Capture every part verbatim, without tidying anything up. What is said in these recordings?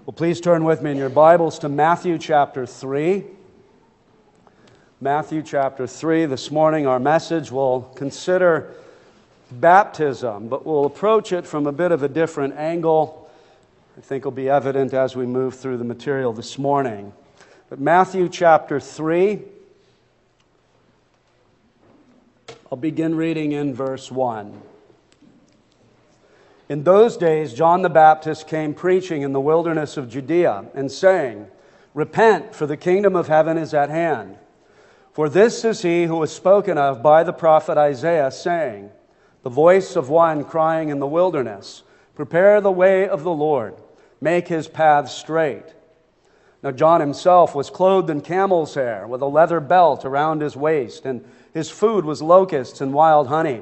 Well, please turn with me in your Bibles to Matthew chapter three. Matthew chapter three. This morning our message will consider baptism, but we'll approach it from a bit of a different angle. I think will be evident as we move through the material this morning. But Matthew chapter three, I'll begin reading in verse one. In those days, John the Baptist came preaching in the wilderness of Judea and saying, "Repent, for the kingdom of heaven is at hand. For this is he who was spoken of by the prophet Isaiah, saying, the voice of one crying in the wilderness, prepare the way of the Lord, make his paths straight." Now John himself was clothed in camel's hair, with a leather belt around his waist, and his food was locusts and wild honey.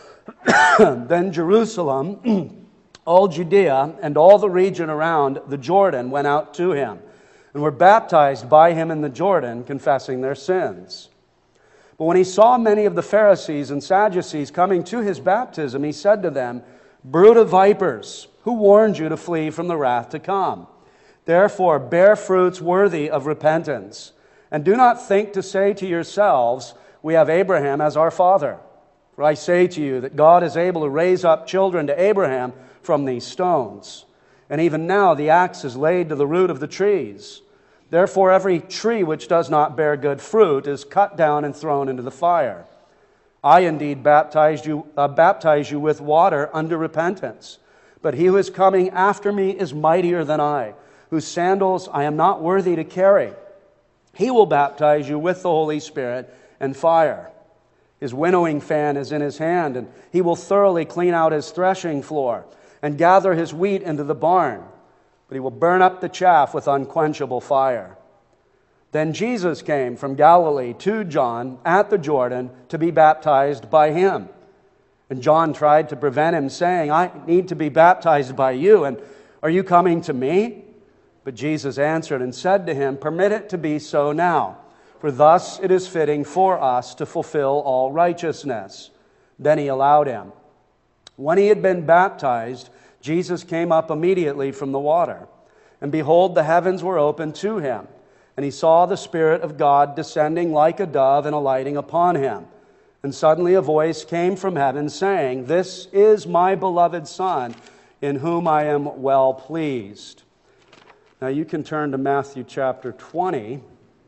Then Jerusalem, all Judea, and all the region around the Jordan went out to him, and were baptized by him in the Jordan, confessing their sins. But when he saw many of the Pharisees and Sadducees coming to his baptism, he said to them, "Brood of vipers, who warned you to flee from the wrath to come? Therefore bear fruits worthy of repentance, and do not think to say to yourselves, 'We have Abraham as our father.' For I say to you that God is able to raise up children to Abraham from these stones. And even now the axe is laid to the root of the trees. Therefore every tree which does not bear good fruit is cut down and thrown into the fire. I indeed baptized you, uh, baptize you with water unto repentance. But he who is coming after me is mightier than I, whose sandals I am not worthy to carry. He will baptize you with the Holy Spirit and fire. His winnowing fan is in his hand, and he will thoroughly clean out his threshing floor and gather his wheat into the barn. But he will burn up the chaff with unquenchable fire." Then Jesus came from Galilee to John at the Jordan to be baptized by him. And John tried to prevent him, saying, "I need to be baptized by you, and are you coming to me?" But Jesus answered and said to him, "Permit it to be so now. For thus it is fitting for us to fulfill all righteousness." Then he allowed him. When he had been baptized, Jesus came up immediately from the water. And behold, the heavens were opened to him. And he saw the Spirit of God descending like a dove and alighting upon him. And suddenly a voice came from heaven saying, "This is my beloved Son, in whom I am well pleased." Now you can turn to Matthew chapter twenty.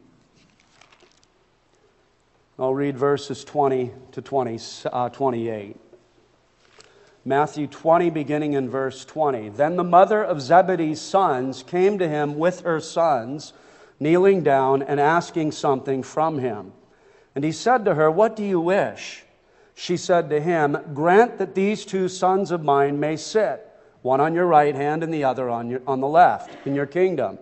I'll read verses twenty to twenty, uh, twenty-eight. Matthew twenty, beginning in verse twenty. Then the mother of Zebedee's sons came to him with her sons, kneeling down and asking something from him. And he said to her, "What do you wish?" She said to him, "Grant that these two sons of mine may sit, one on your right hand and the other on your, on the left, in your kingdom."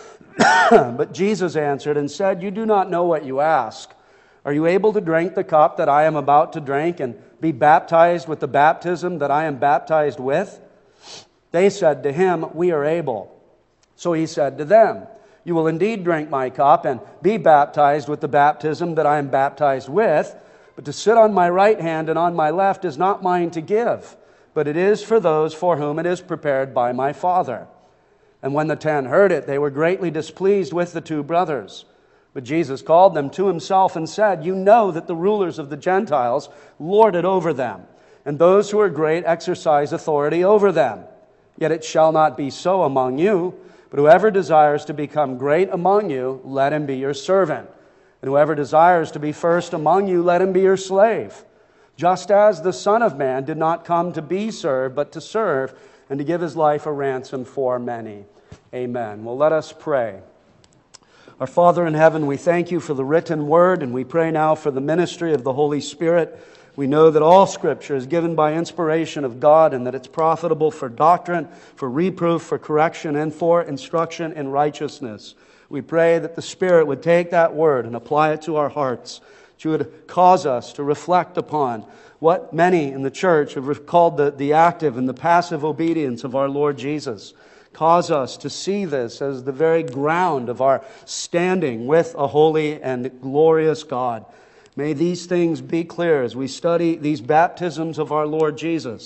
But Jesus answered and said, "You do not know what you ask. Are you able to drink the cup that I am about to drink and be baptized with the baptism that I am baptized with?" They said to him, "We are able." So he said to them, "You will indeed drink my cup and be baptized with the baptism that I am baptized with, but to sit on my right hand and on my left is not mine to give, but it is for those for whom it is prepared by my Father." And when the ten heard it, they were greatly displeased with the two brothers. But Jesus called them to himself and said, "You know that the rulers of the Gentiles lord it over them, and those who are great exercise authority over them. Yet it shall not be so among you, but whoever desires to become great among you, let him be your servant. And whoever desires to be first among you, let him be your slave. Just as the Son of Man did not come to be served, but to serve, and to give his life a ransom for many." Amen. Well, let us pray. Our Father in heaven, we thank you for the written word, and we pray now for the ministry of the Holy Spirit. We know that all Scripture is given by inspiration of God, and that it's profitable for doctrine, for reproof, for correction, and for instruction in righteousness. We pray that the Spirit would take that word and apply it to our hearts, that you would cause us to reflect upon what many in the church have called the, the active and the passive obedience of our Lord Jesus. Cause us to see this as the very ground of our standing with a holy and glorious God. May these things be clear as we study these baptisms of our Lord Jesus.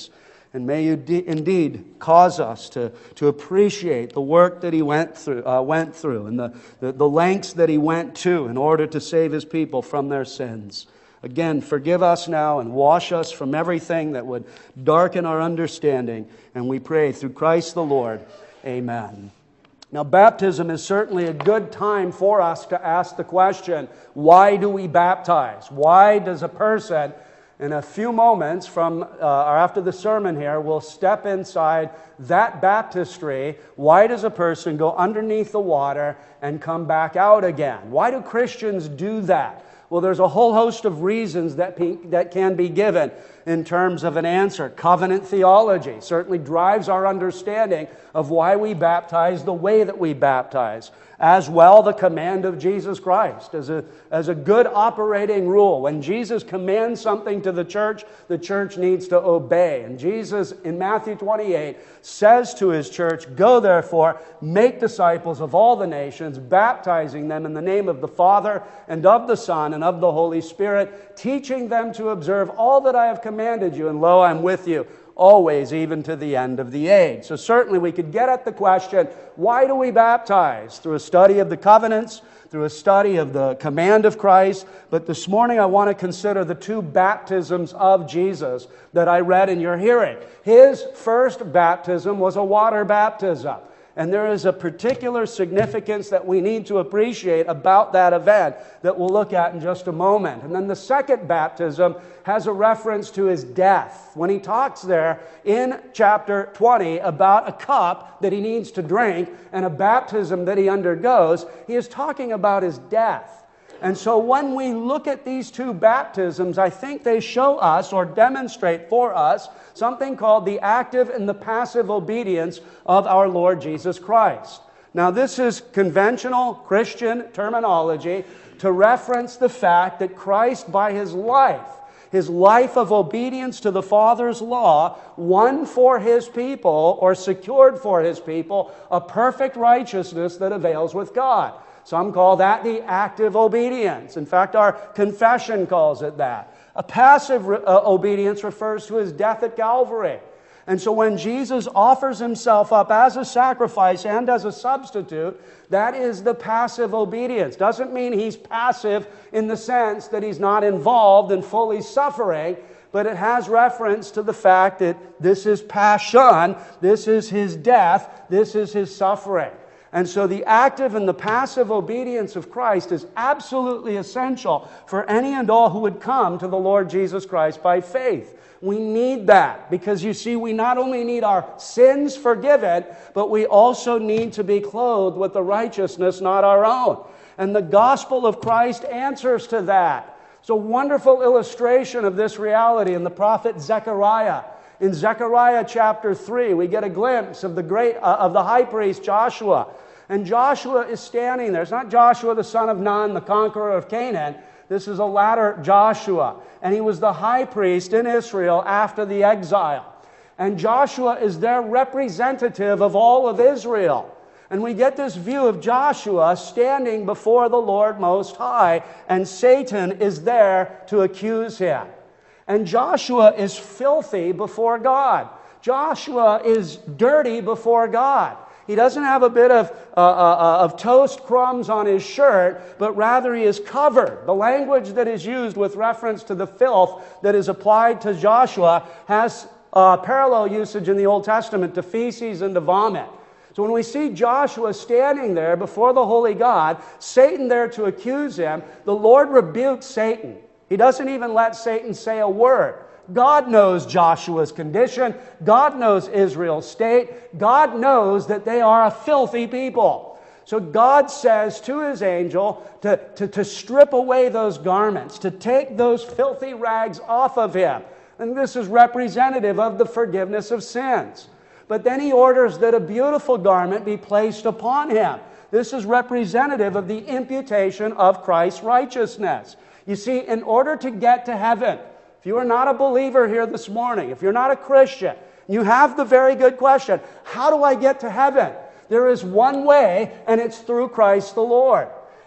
And may you de- indeed cause us to, to appreciate the work that He went through, uh, went through and the, the, the lengths that He went to in order to save His people from their sins. Again, forgive us now and wash us from everything that would darken our understanding. And we pray through Christ the Lord. Amen. Now, baptism is certainly a good time for us to ask the question, why do we baptize? Why does a person... In a few moments from uh, or after the sermon here, we'll step inside that baptistry. Why does a person go underneath the water and come back out again? Why do Christians do that? Well, there's a whole host of reasons that be, that can be given in terms of an answer. Covenant theology certainly drives our understanding of why we baptize the way that we baptize. As well, the command of Jesus Christ as a, as a good operating rule. When Jesus commands something to the church, the church needs to obey. And Jesus, in Matthew twenty-eight, says to His church, "Go therefore, make disciples of all the nations, baptizing them in the name of the Father and of the Son and of the Holy Spirit, teaching them to observe all that I have commanded you, and lo, I'm with you always, even to the end of the age." So certainly we could get at the question, why do we baptize? Through a study of the covenants, through a study of the command of Christ. But this morning I want to consider the two baptisms of Jesus that I read in your hearing. His first baptism was a water baptism. And there is a particular significance that we need to appreciate about that event that we'll look at in just a moment. And then the second baptism has a reference to His death. When He talks there in chapter twenty about a cup that He needs to drink and a baptism that He undergoes, He is talking about His death. And so when we look at these two baptisms, I think they show us or demonstrate for us something called the active and the passive obedience of our Lord Jesus Christ. Now, this is conventional Christian terminology to reference the fact that Christ, by His life, His life of obedience to the Father's law, won for His people or secured for His people a perfect righteousness that avails with God. Some call that the active obedience. In fact, our confession calls it that. A passive re- uh, obedience refers to His death at Calvary. And so when Jesus offers Himself up as a sacrifice and as a substitute, that is the passive obedience. Doesn't mean He's passive in the sense that He's not involved in fully suffering, but it has reference to the fact that this is passion, this is His death, this is His suffering. And so the active and the passive obedience of Christ is absolutely essential for any and all who would come to the Lord Jesus Christ by faith. We need that because, you see, we not only need our sins forgiven, but we also need to be clothed with the righteousness not our own. And the gospel of Christ answers to that. It's a wonderful illustration of this reality in the prophet Zechariah. In Zechariah chapter three, we get a glimpse of the great uh, of the high priest Joshua. And Joshua is standing there. It's not Joshua the son of Nun, the conqueror of Canaan. This is a latter Joshua. And he was the high priest in Israel after the exile. And Joshua is their representative of all of Israel. And we get this view of Joshua standing before the Lord Most High, and Satan is there to accuse him. And Joshua is filthy before God. Joshua is dirty before God. He doesn't have a bit of, uh, uh, of toast crumbs on his shirt, but rather he is covered. The language that is used with reference to the filth that is applied to Joshua has uh, parallel usage in the Old Testament to feces and to vomit. So when we see Joshua standing there before the holy God, Satan there to accuse him, the Lord rebukes Satan. He doesn't even let Satan say a word. God knows Joshua's condition. God knows Israel's state. God knows that they are a filthy people. So God says to His angel to, to, to strip away those garments, to take those filthy rags off of him. And this is representative of the forgiveness of sins. But then He orders that a beautiful garment be placed upon him. This is representative of the imputation of Christ's righteousness. You see, in order to get to heaven, if you are not a believer here this morning, if you're not a Christian, you have the very good question, how do I get to heaven? There is one way, and it's through Christ the Lord.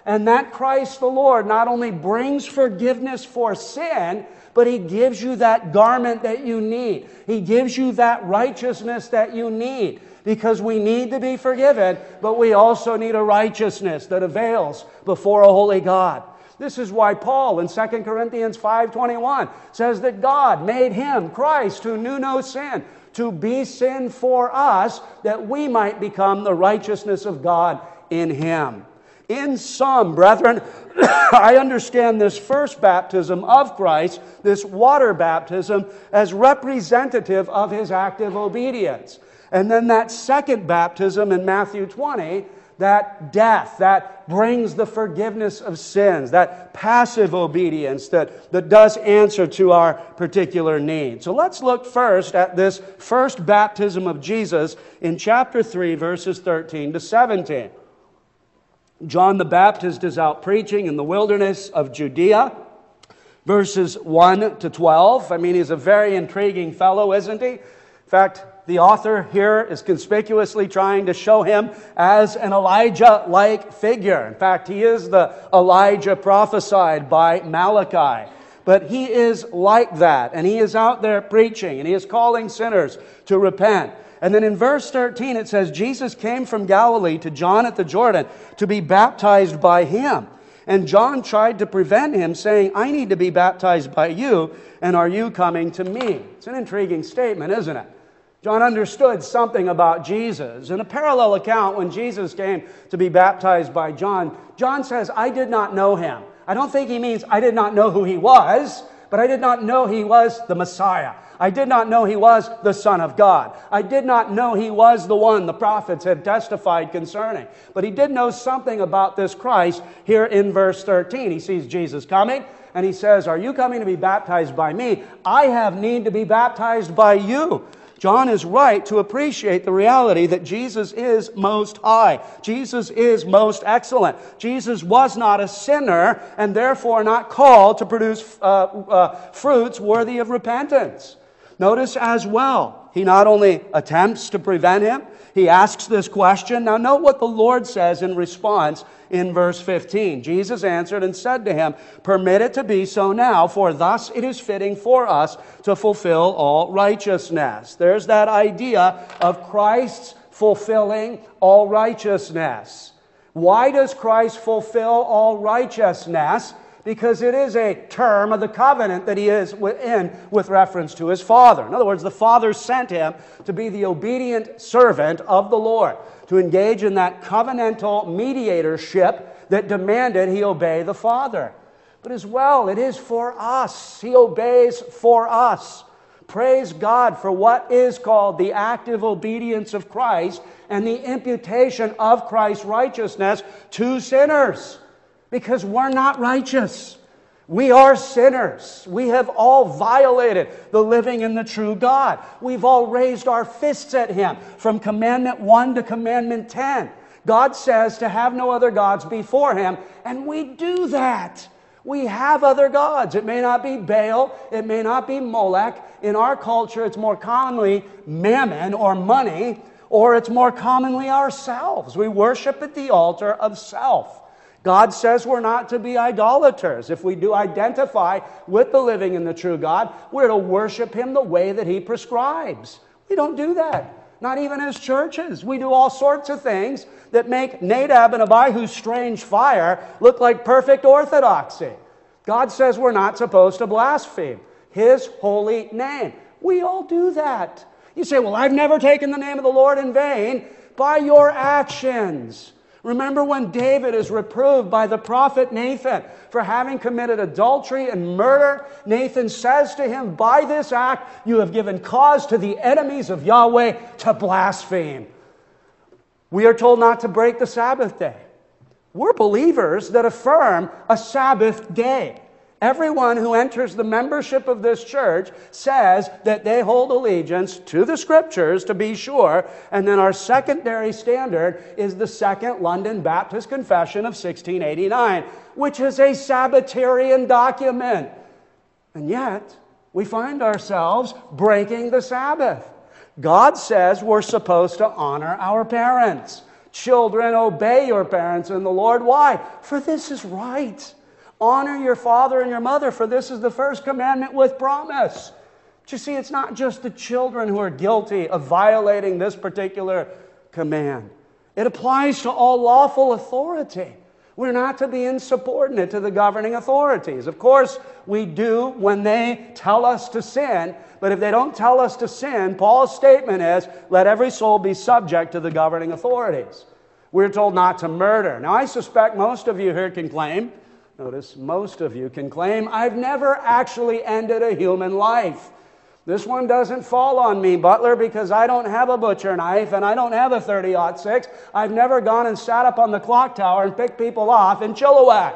And that Christ the Lord not only brings forgiveness for sin, but He gives you that garment that you need. He gives you that righteousness that you need. Because we need to be forgiven, but we also need a righteousness that avails before a holy God. This is why Paul in Second Corinthians five twenty-one says that God made Him, Christ, who knew no sin, to be sin for us, that we might become the righteousness of God in Him. In sum, brethren, I understand this first baptism of Christ, this water baptism, as representative of His active obedience. And then that second baptism in Matthew twenty, that death, that brings the forgiveness of sins, that passive obedience that, that does answer to our particular need. So let's look first at this first baptism of Jesus in chapter three, verses thirteen to seventeen. John the Baptist is out preaching in the wilderness of Judea, verses one to twelve. I mean, he's a very intriguing fellow, isn't he? In fact, the author here is conspicuously trying to show him as an Elijah-like figure. In fact, he is the Elijah prophesied by Malachi. But he is like that, and he is out there preaching, and he is calling sinners to repent. And then in verse thirteen it says, Jesus came from Galilee to John at the Jordan to be baptized by him. And John tried to prevent him, saying, I need to be baptized by you, and are you coming to me? It's an intriguing statement, isn't it? John understood something about Jesus. In a parallel account, when Jesus came to be baptized by John, John says, I did not know him. I don't think he means I did not know who he was, but I did not know he was the Messiah. I did not know he was the Son of God. I did not know he was the one the prophets had testified concerning. But he did know something about this Christ here in verse thirteen. He sees Jesus coming, and he says, are you coming to be baptized by me? I have need to be baptized by you. John is right to appreciate the reality that Jesus is most high. Jesus is most excellent. Jesus was not a sinner and therefore not called to produce uh, uh, fruits worthy of repentance. Notice as well, he not only attempts to prevent him, he asks this question. Now note what the Lord says in response in verse fifteen. Jesus answered and said to him, permit it to be so now, for thus it is fitting for us to fulfill all righteousness. There's that idea of Christ's fulfilling all righteousness. Why does Christ fulfill all righteousness? Because it is a term of the covenant that he is in with reference to his Father. In other words, the Father sent him to be the obedient servant of the Lord, to engage in that covenantal mediatorship that demanded he obey the Father. But as well, it is for us. He obeys for us. Praise God for what is called the active obedience of Christ and the imputation of Christ's righteousness to sinners. Because we're not righteous. We are sinners. We have all violated the living and the true God. We've all raised our fists at Him from commandment one to commandment ten. God says to have no other gods before Him, and we do that. We have other gods. It may not be Baal. It may not be Molech. In our culture, it's more commonly mammon or money, or it's more commonly ourselves. We worship at the altar of self. God says we're not to be idolaters. If we do identify with the living and the true God, we're to worship Him the way that He prescribes. We don't do that. Not even as churches. We do all sorts of things that make Nadab and Abihu's strange fire look like perfect orthodoxy. God says we're not supposed to blaspheme His holy name. We all do that. You say, well, I've never taken the name of the Lord in vain. By your actions. Remember when David is reproved by the prophet Nathan for having committed adultery and murder? Nathan says to him, by this act you have given cause to the enemies of Yahweh to blaspheme. We are told not to break the Sabbath day. We're believers that affirm a Sabbath day. Everyone who enters the membership of this church says that they hold allegiance to the Scriptures, to be sure, and then our secondary standard is the Second London Baptist Confession of sixteen eighty-nine, which is a Sabbatarian document. And yet, we find ourselves breaking the Sabbath. God says we're supposed to honor our parents, Children, obey your parents in the Lord. Why? For this is right. Honor your father and your mother, for this is the first commandment with promise. But you see, it's not just the children who are guilty of violating this particular command. It applies to all lawful authority. We're not to be insubordinate to the governing authorities. Of course, we do when they tell us to sin, but if they don't tell us to sin, Paul's statement is, let every soul be subject to the governing authorities. We're told not to murder. Now, I suspect most of you here can claim, notice, most of you can claim, I've never actually ended a human life. This one doesn't fall on me, Butler, because I don't have a butcher knife and I don't have a thirty aught six. I've never gone and sat up on the clock tower and picked people off in Chilliwack.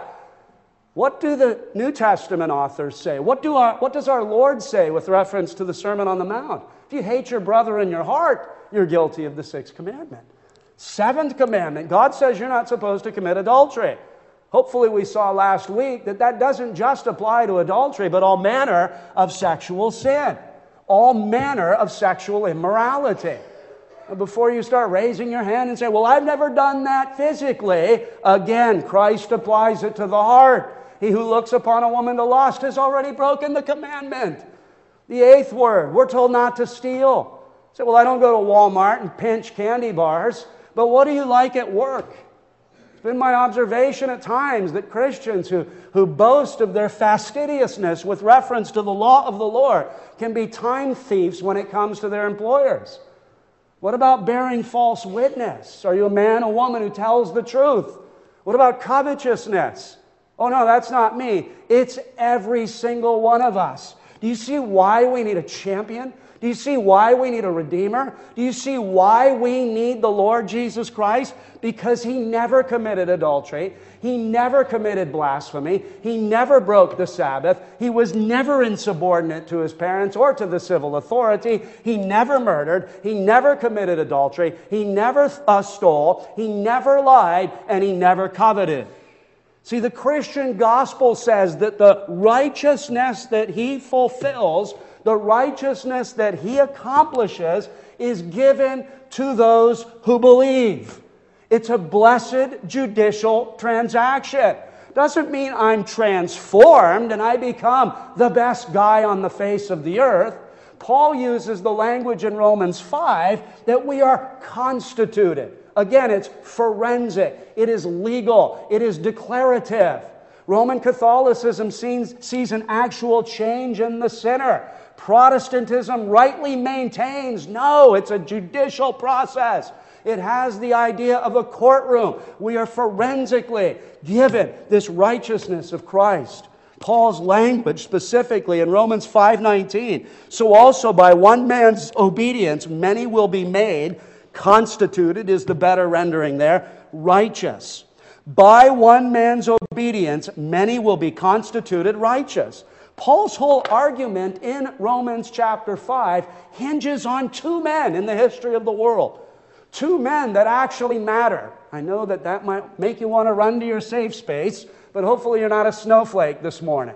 What do the New Testament authors say? What, do our, what does our Lord say with reference to the Sermon on the Mount? If you hate your brother in your heart, you're guilty of the sixth commandment. Seventh commandment, God says you're not supposed to commit adultery. Hopefully we saw last week that that doesn't just apply to adultery, but all manner of sexual sin. All manner of sexual immorality. Before you start raising your hand and say, well, I've never done that physically, again, Christ applies it to the heart. He who looks upon a woman to lust has already broken the commandment. The eighth word, we're told not to steal. Say, well, I don't go to Walmart and pinch candy bars, but what do you like at work? It's been my observation at times that Christians who, who boast of their fastidiousness with reference to the law of the Lord can be time thieves when it comes to their employers. What about bearing false witness? Are you a man, a woman who tells the truth? What about covetousness? Oh no, that's not me. It's every single one of us. Do you see why we need a champion? Do you see why we need a Redeemer? Do you see why we need the Lord Jesus Christ? Because He never committed adultery. He never committed blasphemy. He never broke the Sabbath. He was never insubordinate to His parents or to the civil authority. He never murdered. He never committed adultery. He never uh, stole. He never lied. And He never coveted. See, the Christian gospel says that the righteousness that He fulfills, the righteousness that He accomplishes, is given to those who believe. It's a blessed judicial transaction. Doesn't mean I'm transformed and I become the best guy on the face of the earth. Paul uses the language in Romans five that we are constituted. Again, it's forensic. It is legal. It is declarative. Roman Catholicism sees, sees an actual change in the sinner. Protestantism rightly maintains, no, it's a judicial process. It has the idea of a courtroom. We are forensically given this righteousness of Christ. Paul's language specifically in Romans five nineteen. So also by one man's obedience many will be made, constituted is the better rendering there, righteous. By one man's obedience many will be constituted righteous. Paul's whole argument in Romans chapter five hinges on two men in the history of the world. Two men that actually matter. I know that that might make you want to run to your safe space, but hopefully you're not a snowflake this morning.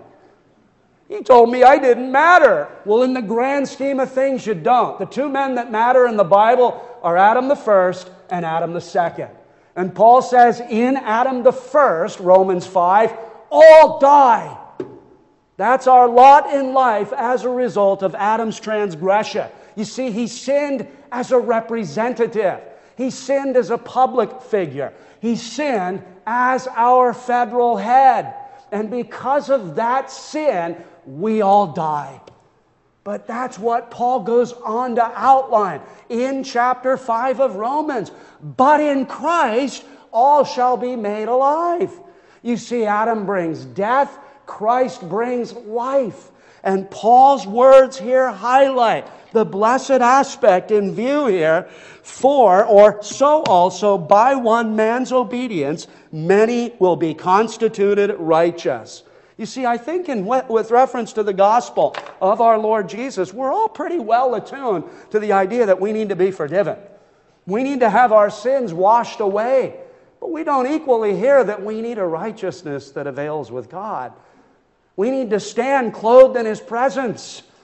He told me I didn't matter. Well, in the grand scheme of things, you don't. The two men that matter in the Bible are Adam the first and Adam the second. And Paul says in Adam the first, Romans five, all die. That's our lot in life as a result of Adam's transgression. You see, he sinned as a representative. He sinned as a public figure. He sinned as our federal head. And because of that sin, we all die. But that's what Paul goes on to outline in chapter five of Romans. But in Christ, all shall be made alive. You see, Adam brings death. Christ brings life. And Paul's words here highlight the blessed aspect in view here. For, or so also, by one man's obedience, many will be constituted righteous. You see, I think in with reference to the gospel of our Lord Jesus, we're all pretty well attuned to the idea that we need to be forgiven. We need to have our sins washed away. But we don't equally hear that we need a righteousness that avails with God. We need to stand clothed in His presence.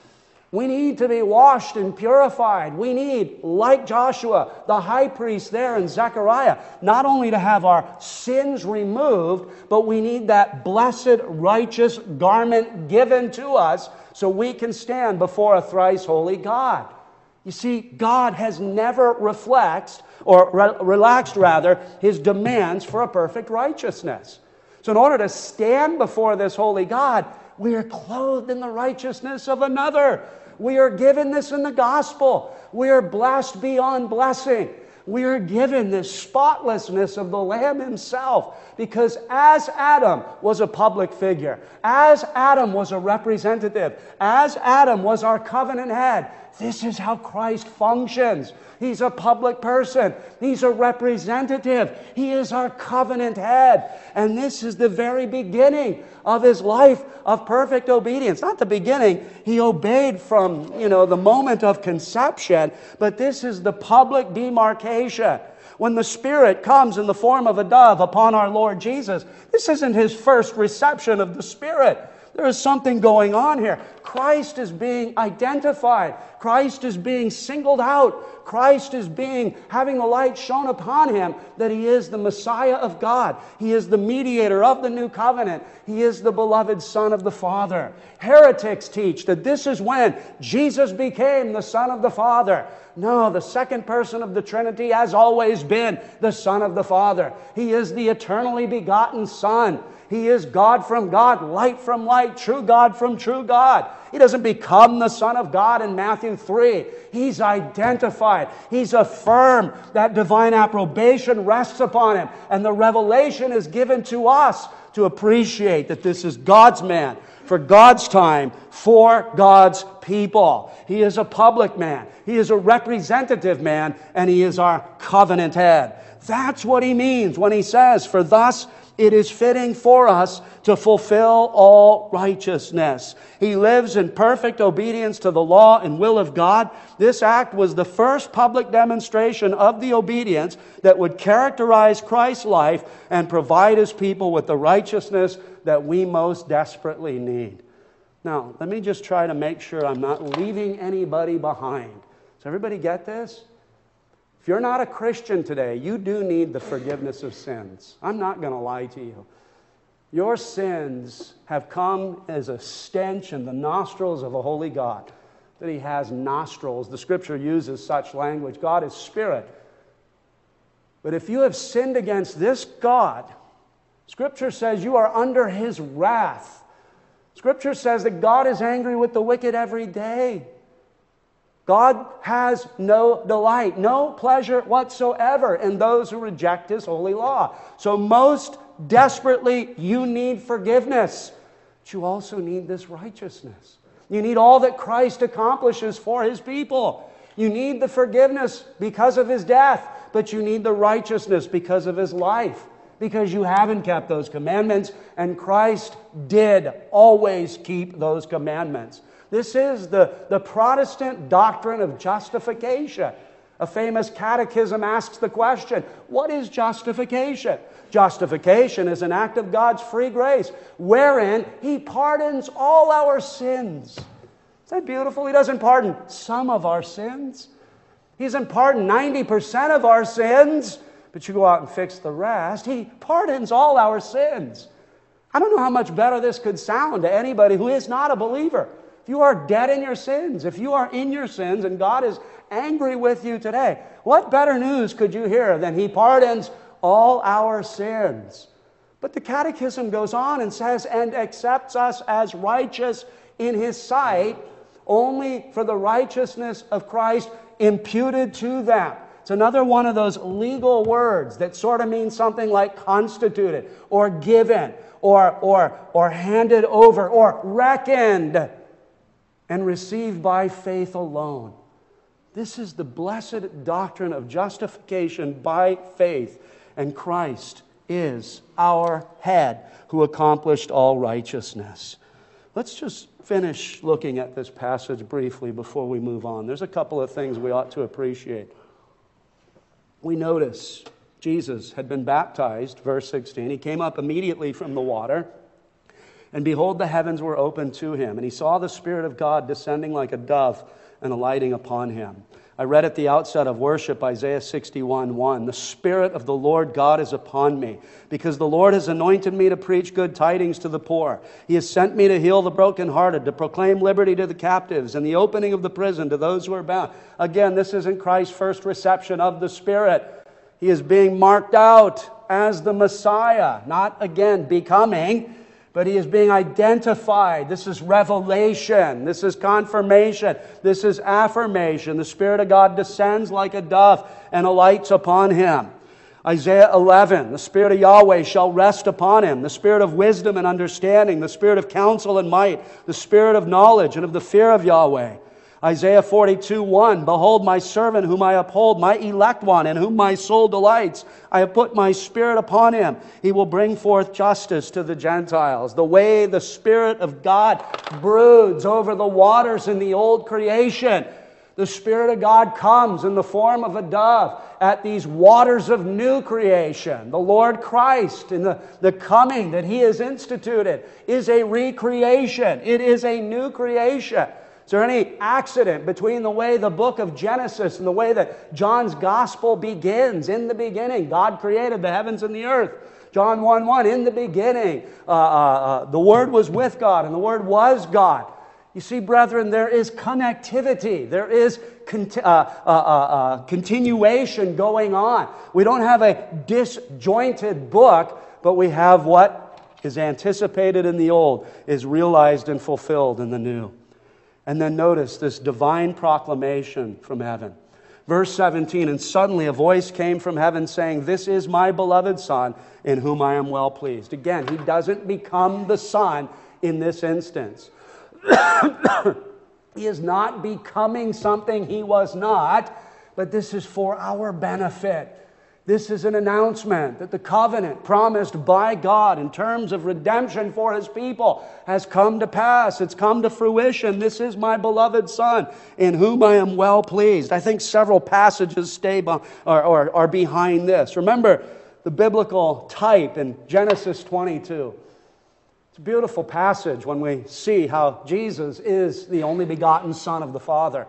We need to be washed and purified. We need, like Joshua, the high priest there in Zechariah, not only to have our sins removed, but we need that blessed, righteous garment given to us so we can stand before a thrice holy God. You see, God has never reflexed, or re- relaxed rather, His demands for a perfect righteousness. So in order to stand before this holy God, we are clothed in the righteousness of another. We are given this in the gospel. We are blessed beyond blessing. We are given this spotlessness of the Lamb Himself, because as Adam was a public figure, as Adam was a representative, as Adam was our covenant head, this is how Christ functions. He's a public person. He's a representative. He is our covenant head. And this is the very beginning of His life of perfect obedience. Not the beginning. He obeyed from, you know, the moment of conception, but this is the public demarcation. When the Spirit comes in the form of a dove upon our Lord Jesus, this isn't His first reception of the Spirit. There is something going on here. Christ is being identified. Christ is being singled out. Christ is being, having the light shone upon Him that He is the Messiah of God. He is the mediator of the new covenant. He is the beloved Son of the Father. Heretics teach that this is when Jesus became the Son of the Father. No, the second person of the Trinity has always been the Son of the Father. He is the eternally begotten Son. He is God from God, light from light, true God from true God. He doesn't become the Son of God in Matthew three. He's identified. He's affirmed. That divine approbation rests upon Him. And the revelation is given to us to appreciate that this is God's man, for God's time, for God's people. He is a public man. He is a representative man, and He is our covenant head. That's what He means when He says, "For thus it is fitting for us to fulfill all righteousness." He lives in perfect obedience to the law and will of God. This act was the first public demonstration of the obedience that would characterize Christ's life and provide His people with the righteousness that we most desperately need. Now, let me just try to make sure I'm not leaving anybody behind. Does everybody get this? If you're not a Christian today, you do need the forgiveness of sins. I'm not going to lie to you. Your sins have come as a stench in the nostrils of a holy God, that He has nostrils. The Scripture uses such language. God is spirit. But if you have sinned against this God, Scripture says you are under His wrath. Scripture says that God is angry with the wicked every day. God has no delight, no pleasure whatsoever in those who reject His holy law. So most desperately, you need forgiveness. But you also need this righteousness. You need all that Christ accomplishes for His people. You need the forgiveness because of His death, but you need the righteousness because of His life, because you haven't kept those commandments, and Christ did always keep those commandments. This is the, the Protestant doctrine of justification. A famous catechism asks the question, what is justification? Justification is an act of God's free grace, wherein He pardons all our sins. Is that beautiful? He doesn't pardon some of our sins. He doesn't pardon ninety percent of our sins, but you go out and fix the rest. He pardons all our sins. I don't know how much better this could sound to anybody who is not a believer. If you are dead in your sins, if you are in your sins and God is angry with you today, what better news could you hear than He pardons all our sins? But the Catechism goes on and says, and accepts us as righteous in His sight only for the righteousness of Christ imputed to them. It's another one of those legal words that sort of means something like constituted or given or, or, or handed over or reckoned and received by faith alone. This is the blessed doctrine of justification by faith, and Christ is our head who accomplished all righteousness. Let's just finish looking at this passage briefly before we move on. There's a couple of things we ought to appreciate. We notice Jesus had been baptized, verse sixteen. He came up immediately from the water. And behold, the heavens were opened to him, and he saw the Spirit of God descending like a dove and alighting upon him. I read at the outset of worship Isaiah sixty-one one. The Spirit of the Lord God is upon me, because the Lord has anointed me to preach good tidings to the poor. He has sent me to heal the brokenhearted, to proclaim liberty to the captives, and the opening of the prison to those who are bound. Again, this isn't Christ's first reception of the Spirit. He is being marked out as the Messiah, not again becoming, but he is being identified. This is revelation. This is confirmation. This is affirmation. The Spirit of God descends like a dove and alights upon him. Isaiah eleven, the Spirit of Yahweh shall rest upon him, the Spirit of wisdom and understanding, the Spirit of counsel and might, the Spirit of knowledge and of the fear of Yahweh. Isaiah forty-two one, behold my servant whom I uphold, my elect one, in whom my soul delights. I have put my Spirit upon him. He will bring forth justice to the Gentiles. The way the Spirit of God broods over the waters in the old creation, the Spirit of God comes in the form of a dove at these waters of new creation. The Lord Christ, in the, the coming that he has instituted, is a recreation. It is a new creation. Is there any accident between the way the book of Genesis and the way that John's gospel begins? In the beginning, God created the heavens and the earth. John one one, in the beginning, uh, uh, uh, the Word was with God, and the Word was God. You see, brethren, there is connectivity. There is conti- uh, uh, uh, uh, continuation going on. We don't have a disjointed book, but we have what is anticipated in the old is realized and fulfilled in the new. And then notice this divine proclamation from heaven. Verse seventeen, and suddenly a voice came from heaven saying, this is my beloved Son, in whom I am well pleased. Again, he doesn't become the Son in this instance. He is not becoming something he was not, but this is for our benefit. This is an announcement that the covenant promised by God in terms of redemption for his people has come to pass. It's come to fruition. This is my beloved Son, in whom I am well pleased. I think several passages stay be- or, or, are behind this. Remember the biblical type in Genesis twenty-two. It's a beautiful passage when we see how Jesus is the only begotten Son of the Father.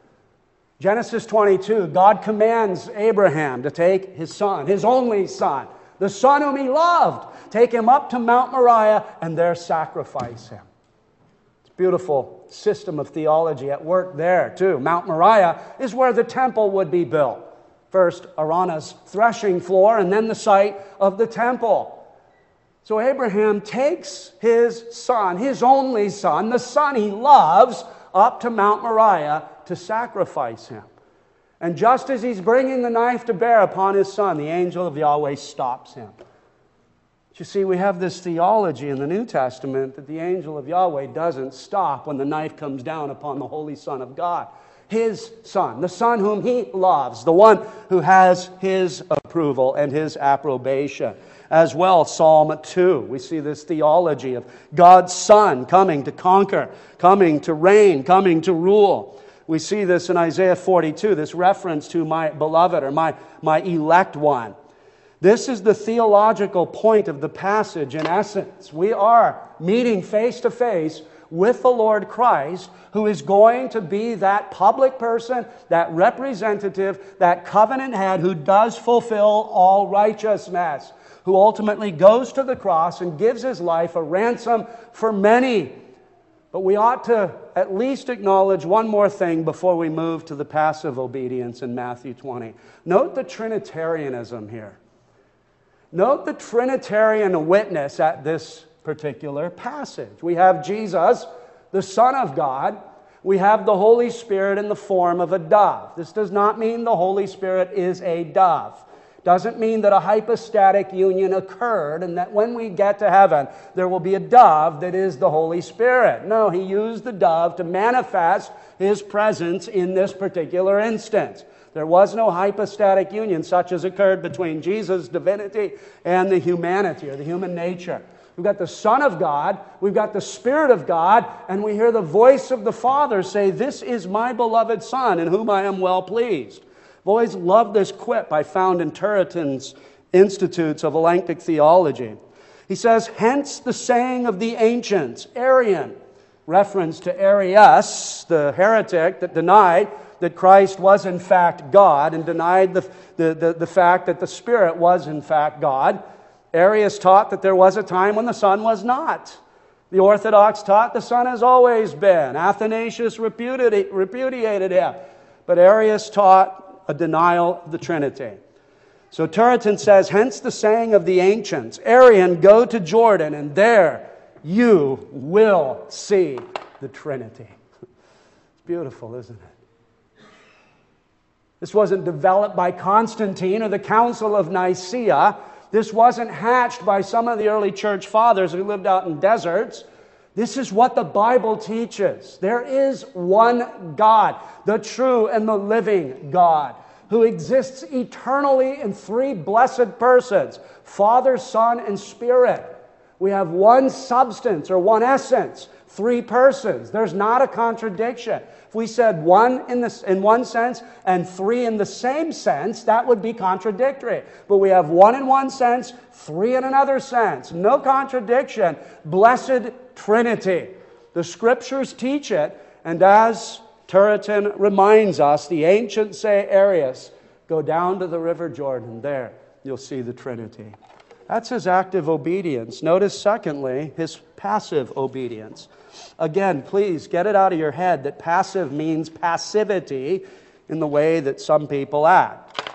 Genesis twenty-two, God commands Abraham to take his son, his only son, the son whom he loved, take him up to Mount Moriah and there sacrifice him. It's a beautiful system of theology at work there too. Mount Moriah is where the temple would be built. First, Araunah's threshing floor and then the site of the temple. So Abraham takes his son, his only son, the son he loves, up to Mount Moriah to sacrifice him. And just as he's bringing the knife to bear upon his son, the angel of Yahweh stops him. But you see, we have this theology in the New Testament that the angel of Yahweh doesn't stop when the knife comes down upon the Holy Son of God. His Son, the Son whom he loves, the one who has his approval and his approbation. As well, Psalm two, we see this theology of God's Son coming to conquer, coming to reign, coming to rule. We see this in Isaiah forty-two, this reference to my beloved or my, my elect one. This is the theological point of the passage in essence. We are meeting face to face with the Lord Christ, who is going to be that public person, that representative, that covenant head who does fulfill all righteousness, who ultimately goes to the cross and gives his life a ransom for many. But we ought to at least acknowledge one more thing before we move to the passive obedience in Matthew twenty. Note the Trinitarianism here. Note the Trinitarian witness at this particular passage. We have Jesus, the Son of God. We have the Holy Spirit in the form of a dove. This does not mean the Holy Spirit is a dove. Doesn't mean that a hypostatic union occurred and that when we get to heaven, there will be a dove that is the Holy Spirit. No, he used the dove to manifest his presence in this particular instance. There was no hypostatic union such as occurred between Jesus' divinity and the humanity or the human nature. We've got the Son of God, we've got the Spirit of God, and we hear the voice of the Father say, this is my beloved Son, in whom I am well pleased. I've always loved this quip I found in Turretin's Institutes of Elenctic Theology. He says, hence the saying of the ancients, Arian, reference to Arius, the heretic that denied that Christ was in fact God and denied the, the, the, the fact that the Spirit was in fact God. Arius taught that there was a time when the Son was not. The Orthodox taught the Son has always been. Athanasius repudiated, repudiated him. But Arius taught a denial of the Trinity. So Turretin says, hence the saying of the ancients, Arian, go to Jordan, and there you will see the Trinity. It's beautiful, isn't it? This wasn't developed by Constantine or the Council of Nicaea. This wasn't hatched by some of the early church fathers who lived out in deserts. This is what the Bible teaches. There is one God, the true and the living God, who exists eternally in three blessed persons, Father, Son, and Spirit. We have one substance or one essence, three persons. There's not a contradiction. If we said one in, this, in one sense and three in the same sense, that would be contradictory. But we have one in one sense, three in another sense. No contradiction. Blessed Trinity. The Scriptures teach it, and as Turretin reminds us, the ancients say, Arius, go down to the river Jordan. There, you'll see the Trinity. That's his active obedience. Notice, secondly, his passive obedience. Again, please get it out of your head that passive means passivity in the way that some people act.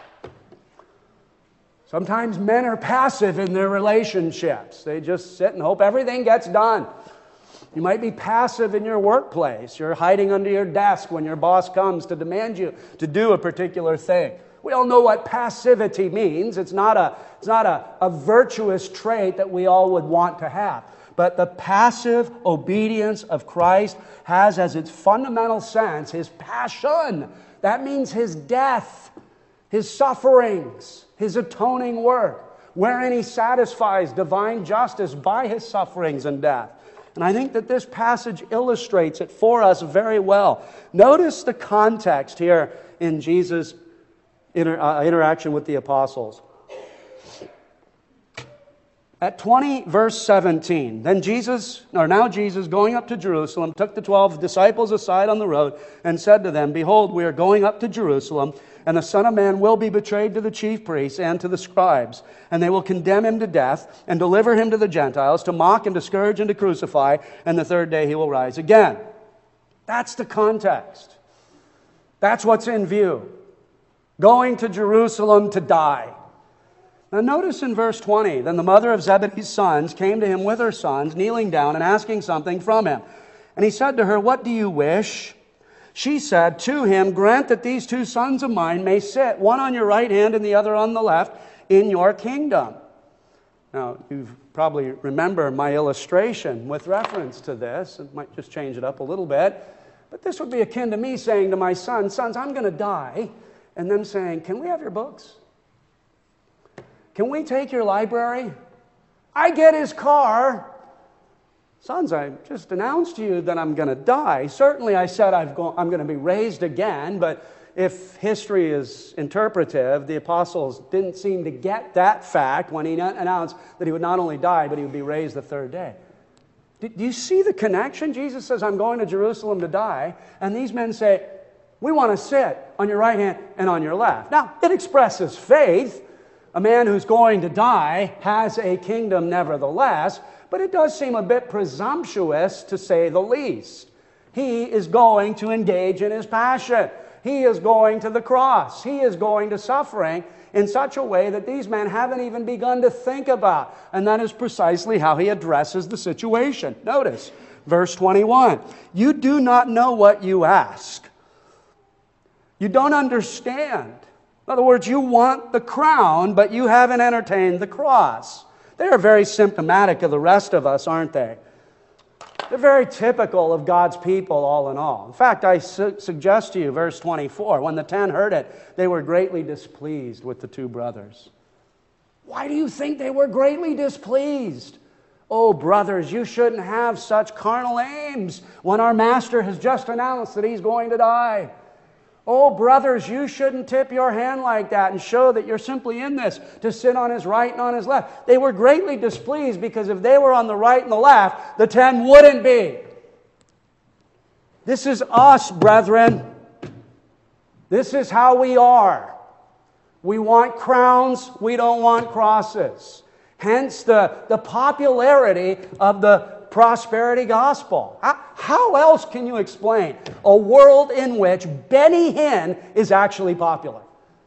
Sometimes men are passive in their relationships. They just sit and hope everything gets done. You might be passive in your workplace. You're hiding under your desk when your boss comes to demand you to do a particular thing. We all know what passivity means. It's not a, it's not a, a virtuous trait that we all would want to have. But the passive obedience of Christ has as its fundamental sense His passion. That means His death, His sufferings, His atoning work, wherein He satisfies divine justice by His sufferings and death. And I think that this passage illustrates it for us very well. Notice the context here in Jesus' inter, uh, interaction with the apostles. At twenty, verse seventeen, then Jesus, or now Jesus, going up to Jerusalem, took the twelve disciples aside on the road and said to them, behold, we are going up to Jerusalem, and the Son of Man will be betrayed to the chief priests and to the scribes, and they will condemn Him to death and deliver Him to the Gentiles to mock and to scourge and to crucify, and the third day He will rise again. That's the context. That's what's in view. Going to Jerusalem to die. Now notice in verse twenty, then the mother of Zebedee's sons came to Him with her sons, kneeling down and asking something from Him. And He said to her, what do you wish? She said to Him, grant that these two sons of mine may sit, one on your right hand and the other on the left, in your kingdom. Now, you probably remember my illustration with reference to this. It might just change it up a little bit. But this would be akin to me saying to my sons, sons, I'm going to die. And them saying, can we have your books? Can we take your library? I get his car. Sons, I just announced to you that I'm going to die. Certainly I said I've go- I'm going to be raised again, but if history is interpretive, the apostles didn't seem to get that fact when He announced that He would not only die, but He would be raised the third day. Do you see the connection? Jesus says, I'm going to Jerusalem to die, and these men say, we want to sit on your right hand and on your left. Now, it expresses faith. A man who's going to die has a kingdom nevertheless, but it does seem a bit presumptuous to say the least. He is going to engage in His passion. He is going to the cross. He is going to suffering in such a way that these men haven't even begun to think about. And that is precisely how He addresses the situation. Notice, verse twenty-one, you do not know what you ask. You don't understand. In other words, you want the crown, but you haven't entertained the cross. They are very symptomatic of the rest of us, aren't they? They're very typical of God's people, all in all. In fact, I su- suggest to you, verse twenty-four, when the ten heard it, they were greatly displeased with the two brothers. Why do you think they were greatly displeased? Oh, brothers, you shouldn't have such carnal aims when our Master has just announced that He's going to die. Oh, brothers, you shouldn't tip your hand like that and show that you're simply in this to sit on his right and on his left. They were greatly displeased because if they were on the right and the left, the ten wouldn't be. This is us, brethren. This is how we are. We want crowns, we don't want crosses. Hence the, the popularity of the prosperity gospel. How, how else can you explain a world in which Benny Hinn is actually popular?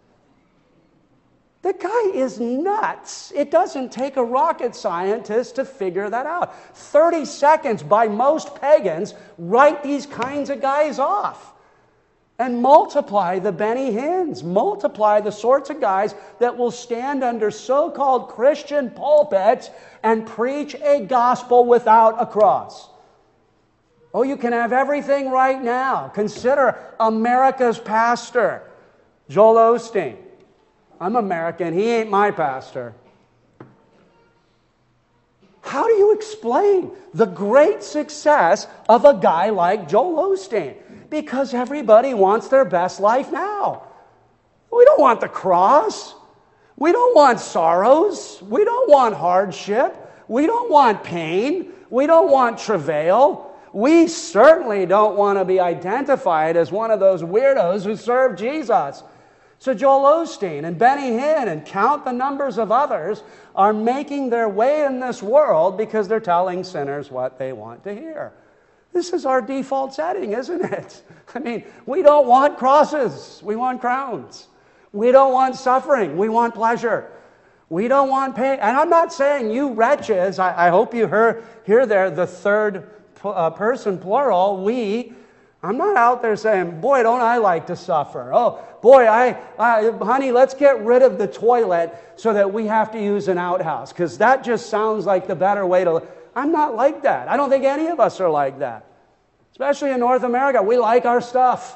The guy is nuts. It doesn't take a rocket scientist to figure that out. thirty seconds by most pagans write these kinds of guys off. And multiply the Benny Hinns. Multiply the sorts of guys that will stand under so-called Christian pulpits and preach a gospel without a cross. Oh, you can have everything right now. Consider America's pastor, Joel Osteen. I'm American. He ain't my pastor. How do you explain the great success of a guy like Joel Osteen? Because everybody wants their best life now. We don't want the cross. We don't want sorrows. We don't want hardship. We don't want pain. We don't want travail. We certainly don't want to be identified as one of those weirdos who serve Jesus. So Joel Osteen and Benny Hinn and count the numbers of others are making their way in this world because they're telling sinners what they want to hear. This is our default setting, isn't it? I mean, we don't want crosses. We want crowns. We don't want suffering. We want pleasure. We don't want pain. And I'm not saying you wretches, I, I hope you hear, hear there the third uh, person plural, we. I'm not out there saying, boy, don't I like to suffer. Oh, boy, I, I honey, let's get rid of the toilet so that we have to use an outhouse. Because that just sounds like the better way to... I'm not like that. I don't think any of us are like that. Especially in North America, we like our stuff.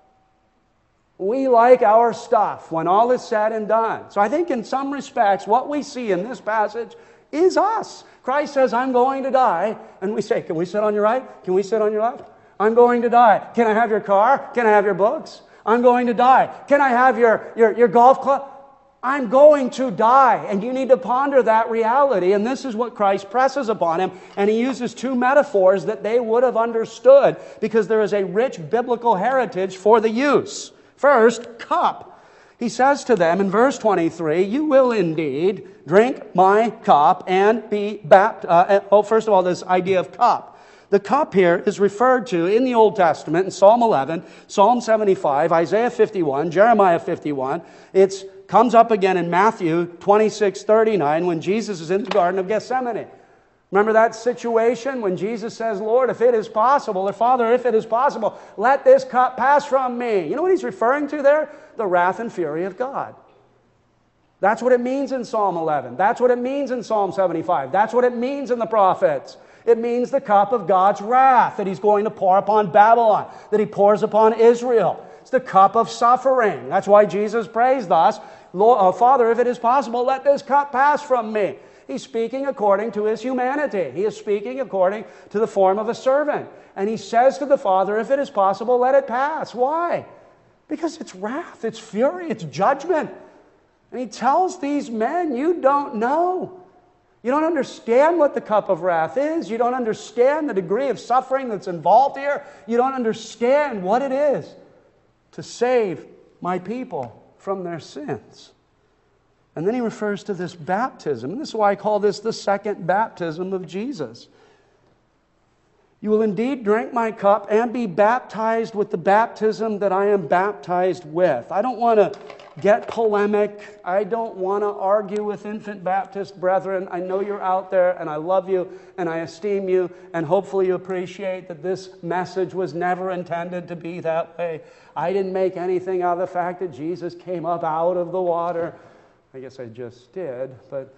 We like our stuff when all is said and done. So I think in some respects, what we see in this passage is us. Christ says, I'm going to die. And we say, can we sit on your right? Can we sit on your left? I'm going to die. Can I have your car? Can I have your books? I'm going to die. Can I have your, your, your golf club? I'm going to die, and you need to ponder that reality, and this is what Christ presses upon him, and he uses two metaphors that they would have understood because there is a rich biblical heritage for the use. First, cup. He says to them in verse twenty-three, you will indeed drink my cup and be baptized. Uh, oh, first of all, this idea of cup. The cup here is referred to in the Old Testament in Psalm eleven, Psalm seventy-five, Isaiah fifty-one, Jeremiah fifty-one. It's comes up again in Matthew twenty-six thirty-nine when Jesus is in the Garden of Gethsemane. Remember that situation when Jesus says, Lord, if it is possible, or Father, if it is possible, let this cup pass from me. You know what he's referring to there? The wrath and fury of God. That's what it means in Psalm eleven. That's what it means in Psalm seventy-five. That's what it means in the prophets. It means the cup of God's wrath that he's going to pour upon Babylon, that he pours upon Israel. It's the cup of suffering. That's why Jesus prays thus, Lord, uh, Father, if it is possible, let this cup pass from me. He's speaking according to his humanity. He is speaking according to the form of a servant. And he says to the Father, if it is possible, let it pass. Why? Because it's wrath, it's fury, it's judgment. And he tells these men, you don't know. You don't understand what the cup of wrath is. You don't understand the degree of suffering that's involved here. You don't understand what it is to save my people from their sins. And then he refers to this baptism. And this is why I call this the second baptism of Jesus. You will indeed drink my cup and be baptized with the baptism that I am baptized with. I don't want to get polemic. I don't want to argue with infant Baptist brethren. I know you're out there, and I love you, and I esteem you, and hopefully you appreciate that this message was never intended to be that way. I didn't make anything out of the fact that Jesus came up out of the water. I guess I just did, but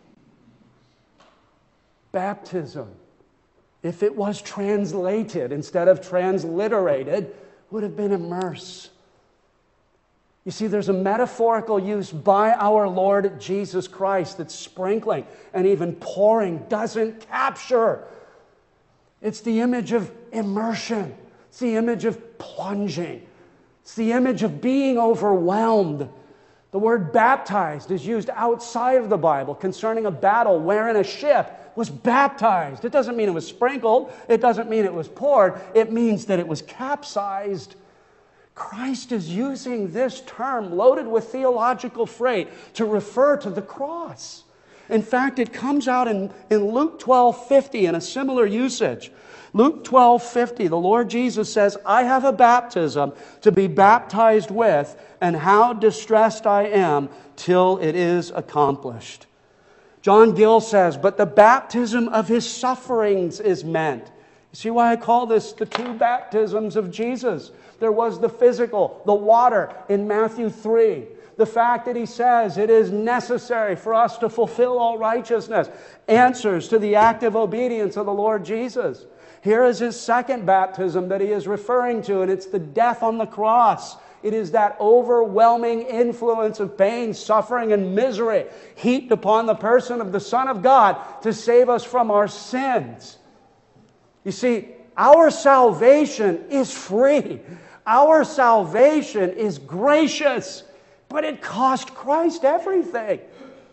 baptism, if it was translated instead of transliterated, would have been immerse. You see, there's a metaphorical use by our Lord Jesus Christ that sprinkling and even pouring doesn't capture. It's the image of immersion. It's the image of plunging. It's the image of being overwhelmed. The word baptized is used outside of the Bible concerning a battle wherein a ship was baptized. It doesn't mean it was sprinkled. It doesn't mean it was poured. It means that it was capsized. Christ is using this term loaded with theological freight to refer to the cross. In fact, it comes out in, in Luke twelve fifty in a similar usage. Luke twelve fifty, the Lord Jesus says, I have a baptism to be baptized with, and how distressed I am till it is accomplished. John Gill says, but the baptism of His sufferings is meant. You see why I call this the two baptisms of Jesus? There was the physical, the water in Matthew three. The fact that He says it is necessary for us to fulfill all righteousness answers to the active obedience of the Lord Jesus. Here is His second baptism that He is referring to, and it's the death on the cross. It is that overwhelming influence of pain, suffering, and misery heaped upon the person of the Son of God to save us from our sins. You see, our salvation is free. Our salvation is gracious, but it cost Christ everything.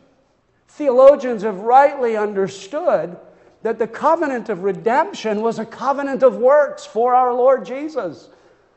Theologians have rightly understood that the covenant of redemption was a covenant of works for our Lord Jesus.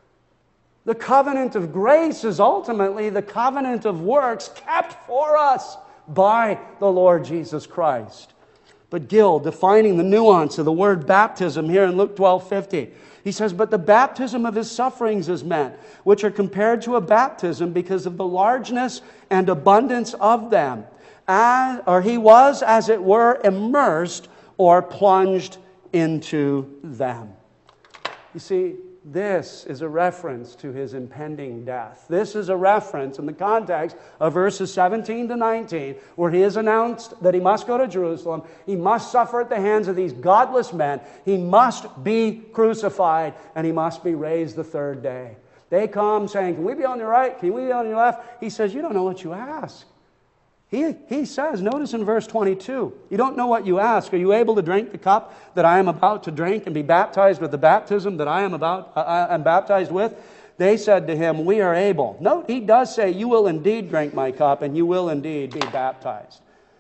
The covenant of grace is ultimately the covenant of works kept for us by the Lord Jesus Christ. But Gill, defining the nuance of the word baptism here in Luke twelve fifty, he says, but the baptism of His sufferings is meant, which are compared to a baptism because of the largeness and abundance of them. As, or He was, as it were, immersed or plunged into them. You see, this is a reference to His impending death. This is a reference in the context of verses seventeen to nineteen, where He has announced that He must go to Jerusalem. He must suffer at the hands of these godless men. He must be crucified, and He must be raised the third day. They come saying, can we be on your right? Can we be on your left? He says, you don't know what you ask. He, he says, notice in verse twenty-two, you don't know what you ask. Are you able to drink the cup that I am about to drink and be baptized with the baptism that I am about uh, I am baptized with? They said to Him, we are able. Note, He does say, you will indeed drink my cup and you will indeed be baptized.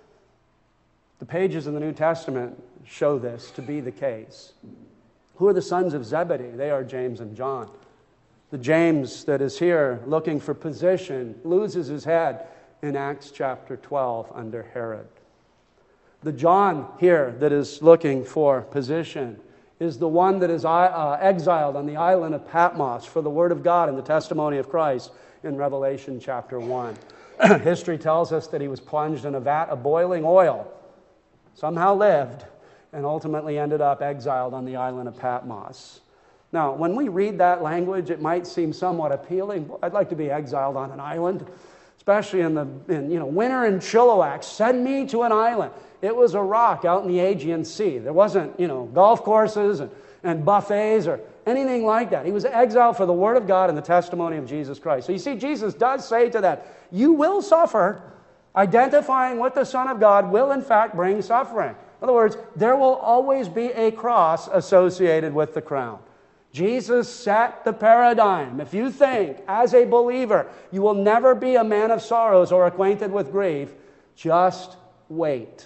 The pages of the New Testament show this to be the case. Who are the sons of Zebedee? They are James and John. The James that is here looking for position loses his head in Acts chapter twelve under Herod. The John here that is looking for position is the one that is uh, exiled on the island of Patmos for the Word of God and the testimony of Christ in Revelation chapter one. History tells us that he was plunged in a vat of boiling oil, somehow lived, and ultimately ended up exiled on the island of Patmos. Now, when we read that language, it might seem somewhat appealing. I'd like to be exiled on an island. Especially in the in, you know winter in Chilliwack, send me to an island. It was a rock out in the Aegean Sea. There wasn't you know golf courses and, and buffets or anything like that. He was exiled for the Word of God and the testimony of Jesus Christ. So you see, Jesus does say to them, you will suffer. Identifying with the Son of God will in fact bring suffering. In other words, there will always be a cross associated with the crown. Jesus set the paradigm. If you think, as a believer, you will never be a man of sorrows or acquainted with grief, just wait.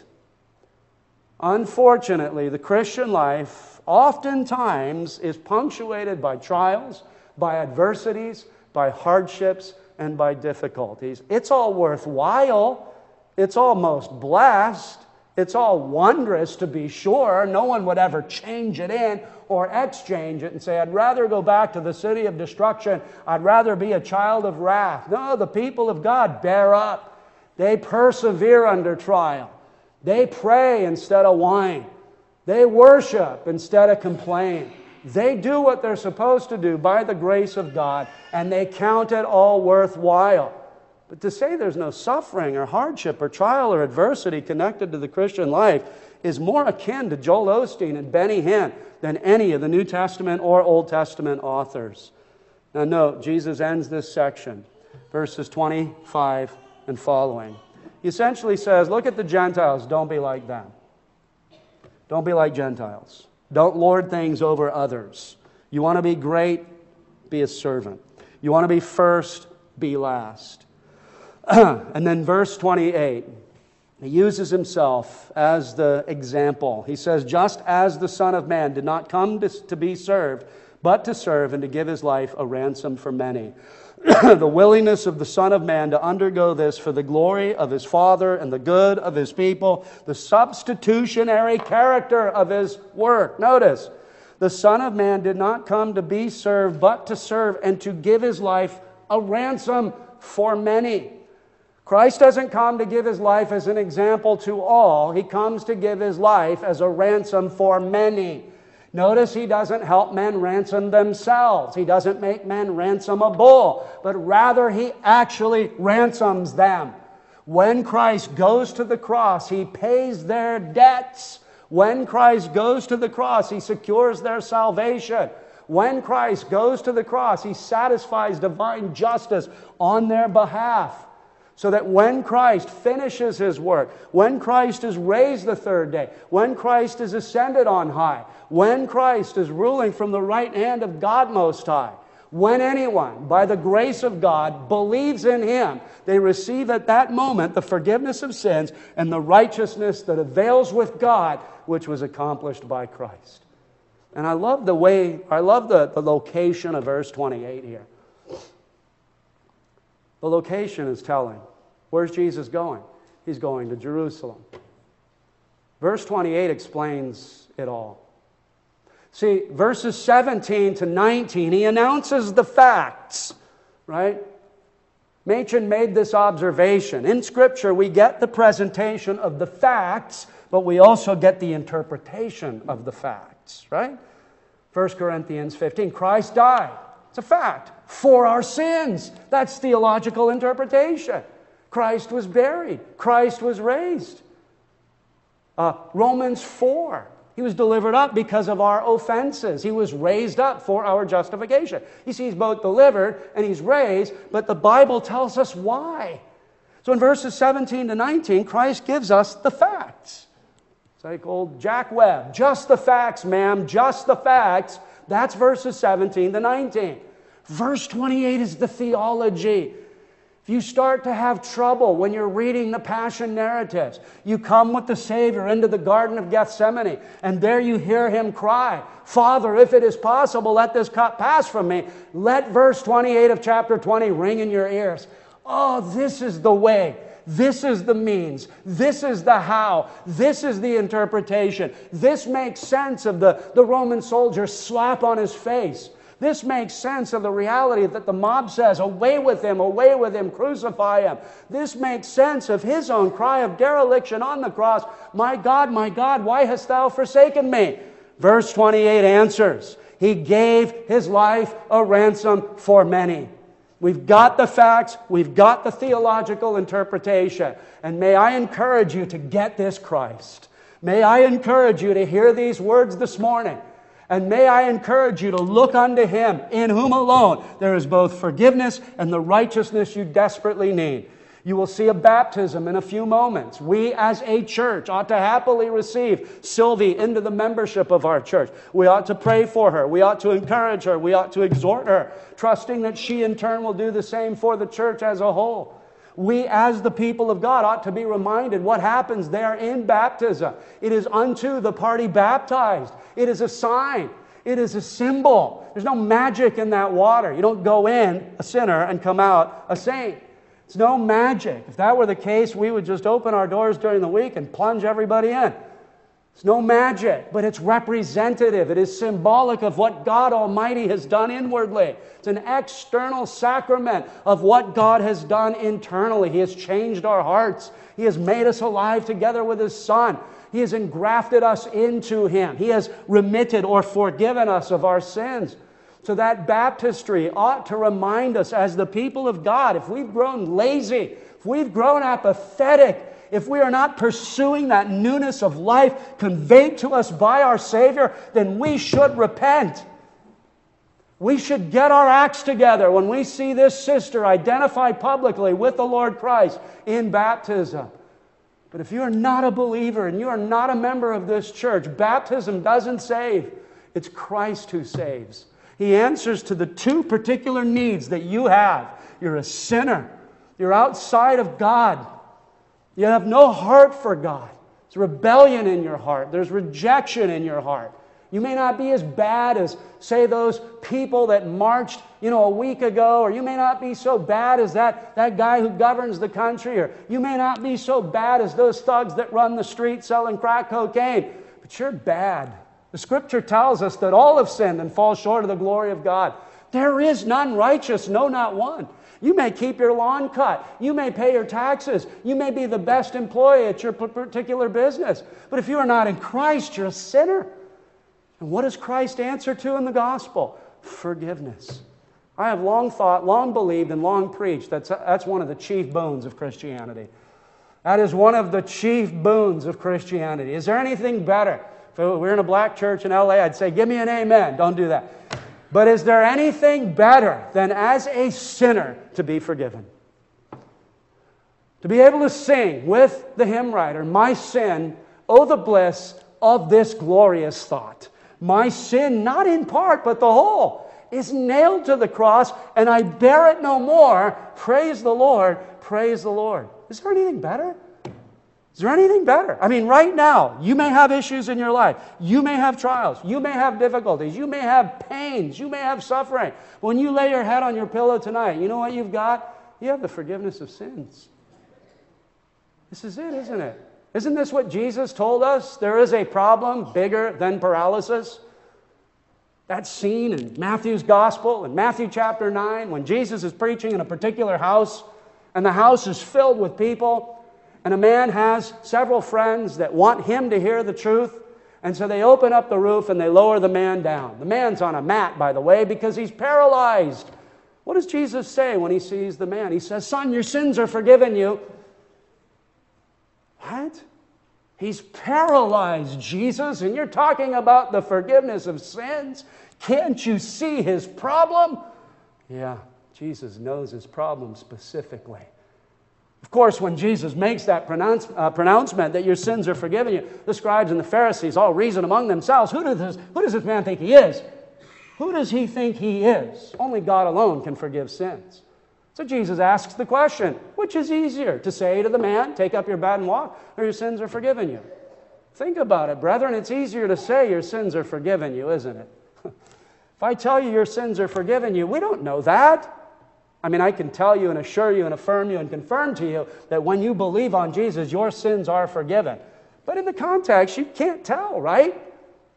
Unfortunately, the Christian life oftentimes is punctuated by trials, by adversities, by hardships, and by difficulties. It's all worthwhile. It's almost blessed. It's all wondrous, to be sure. No one would ever change it in or exchange it and say, I'd rather go back to the city of destruction. I'd rather be a child of wrath. No, the people of God bear up. They persevere under trial. They pray instead of whine. They worship instead of complain. They do what they're supposed to do by the grace of God, and they count it all worthwhile. But to say there's no suffering or hardship or trial or adversity connected to the Christian life is more akin to Joel Osteen and Benny Hinn than any of the New Testament or Old Testament authors. Now note, Jesus ends this section, verses twenty-five and following. He essentially says, look at the Gentiles, don't be like them. Don't be like Gentiles. Don't lord things over others. You want to be great? Be a servant. You want to be first, be last. And then verse twenty-eight, he uses himself as the example. He says, just as the Son of Man did not come to, to be served, but to serve and to give his life a ransom for many. The willingness of the Son of Man to undergo this for the glory of his Father and the good of his people, the substitutionary character of his work. Notice, the Son of Man did not come to be served, but to serve and to give his life a ransom for many. Christ doesn't come to give his life as an example to all. He comes to give his life as a ransom for many. Notice he doesn't help men ransom themselves. He doesn't make men ransom a bull, but rather he actually ransoms them. When Christ goes to the cross, he pays their debts. When Christ goes to the cross, he secures their salvation. When Christ goes to the cross, he satisfies divine justice on their behalf. So that when Christ finishes his work, when Christ is raised the third day, when Christ is ascended on high, when Christ is ruling from the right hand of God Most High, when anyone, by the grace of God, believes in him, they receive at that moment the forgiveness of sins and the righteousness that avails with God, which was accomplished by Christ. And I love the way, I love the, the location of verse twenty-eight here. The location is telling. Where's Jesus going? He's going to Jerusalem. Verse twenty-eight explains it all. See, verses seventeen to nineteen, he announces the facts, right? Machen made this observation. In Scripture, we get the presentation of the facts, but we also get the interpretation of the facts, right? First Corinthians fifteen, Christ died. It's a fact. For our sins. That's theological interpretation. Christ was buried. Christ was raised. Uh, Romans four. He was delivered up because of our offenses. He was raised up for our justification. You see, he's both delivered and he's raised, but the Bible tells us why. So in verses seventeen to nineteen, Christ gives us the facts. It's like old Jack Webb. Just the facts, ma'am. Just the facts. That's verses seventeen to nineteen. Verse twenty-eight is the theology. If you start to have trouble when you're reading the Passion narratives, you come with the Savior into the Garden of Gethsemane, and there you hear him cry, Father, if it is possible, let this cup pass from me. Let verse twenty-eight of chapter twenty ring in your ears. Oh, this is the way. This is the means. This is the how. This is the interpretation. This makes sense of the, the Roman soldier's slap on his face. This makes sense of the reality that the mob says, away with him, away with him, crucify him. This makes sense of his own cry of dereliction on the cross. My God, my God, why hast thou forsaken me? Verse twenty-eight answers. He gave his life a ransom for many. We've got the facts. We've got the theological interpretation. And may I encourage you to get this Christ. May I encourage you to hear these words this morning. And may I encourage you to look unto him, in whom alone there is both forgiveness and the righteousness you desperately need. You will see a baptism in a few moments. We as a church ought to happily receive Sylvie into the membership of our church. We ought to pray for her. We ought to encourage her. We ought to exhort her, trusting that she in turn will do the same for the church as a whole. We as the people of God ought to be reminded what happens there in baptism. It is unto the party baptized. It is a sign. It is a symbol. There's no magic in that water. You don't go in a sinner and come out a saint. It's no magic. If that were the case, we would just open our doors during the week and plunge everybody in. It's no magic, but it's representative. It is symbolic of what God Almighty has done inwardly. It's an external sacrament of what God has done internally. He has changed our hearts. He has made us alive together with his Son. He has engrafted us into him. He has remitted or forgiven us of our sins. So that baptistry ought to remind us as the people of God, if we've grown lazy, if we've grown apathetic, if we are not pursuing that newness of life conveyed to us by our Savior, then we should repent. We should get our acts together when we see this sister identified publicly with the Lord Christ in baptism. But if you are not a believer and you are not a member of this church, baptism doesn't save. It's Christ who saves. He answers to the two particular needs that you have. You're a sinner. You're outside of God. You have no heart for God. There's rebellion in your heart. There's rejection in your heart. You may not be as bad as, say, those people that marched, you know, a week ago, or you may not be so bad as that, that guy who governs the country, or you may not be so bad as those thugs that run the streets selling crack cocaine, but you're bad. The Scripture tells us that all have sinned and fall short of the glory of God. There is none righteous, no, not one. You may keep your lawn cut. You may pay your taxes. You may be the best employee at your particular business. But if you are not in Christ, you're a sinner. And what does Christ answer to in the gospel? Forgiveness. I have long thought, long believed, and long preached that's, that's one of the chief boons of Christianity. That is one of the chief boons of Christianity. Is there anything better? If we were in a black church in L A, I'd say, give me an amen. Don't do that. But is there anything better than as a sinner to be forgiven? To be able to sing with the hymn writer, my sin, oh the bliss of this glorious thought. My sin, not in part, but the whole, is nailed to the cross, and I bear it no more. Praise the Lord, praise the Lord. Is there anything better? Is there anything better? I mean, right now, you may have issues in your life. You may have trials. You may have difficulties. You may have pains. You may have suffering. When you lay your head on your pillow tonight, you know what you've got? You have the forgiveness of sins. This is it, isn't it? Isn't this what Jesus told us? There is a problem bigger than paralysis. That's seen in Matthew's Gospel, in Matthew chapter nine, when Jesus is preaching in a particular house, and the house is filled with people, and a man has several friends that want him to hear the truth, and so they open up the roof and they lower the man down. The man's on a mat, by the way, because he's paralyzed. What does Jesus say when he sees the man? He says, son, your sins are forgiven you. What? He's paralyzed, Jesus, and you're talking about the forgiveness of sins? Can't you see his problem? Yeah, Jesus knows his problem specifically. Of course, when Jesus makes that pronounce, uh, pronouncement that your sins are forgiven you, the scribes and the Pharisees all reason among themselves, who does this, who does this man think he is? Who does he think he is? Only God alone can forgive sins. So Jesus asks the question, which is easier, to say to the man, take up your bed and walk, or your sins are forgiven you? Think about it, brethren. It's easier to say your sins are forgiven you, isn't it? If I tell you your sins are forgiven you, we don't know that. I mean, I can tell you and assure you and affirm you and confirm to you that when you believe on Jesus, your sins are forgiven. But in the context, you can't tell, right? In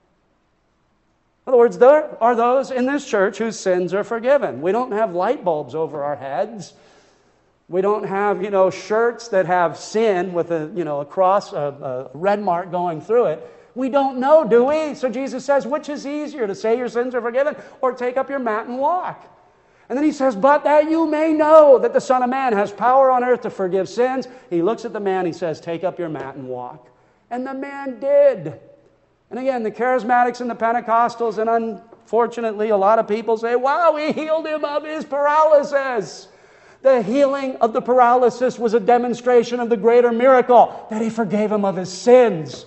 other words, there are those in this church whose sins are forgiven. We don't have light bulbs over our heads. We don't have, you know, shirts that have sin with a, you know, a cross, a, a red mark going through it. We don't know, do we? So Jesus says, which is easier, to say your sins are forgiven or take up your mat and walk? And then he says, but that you may know that the Son of Man has power on earth to forgive sins. He looks at the man, he says, take up your mat and walk. And the man did. And again, the charismatics and the Pentecostals, and unfortunately a lot of people say, wow, he healed him of his paralysis. The healing of the paralysis was a demonstration of the greater miracle, that he forgave him of his sins.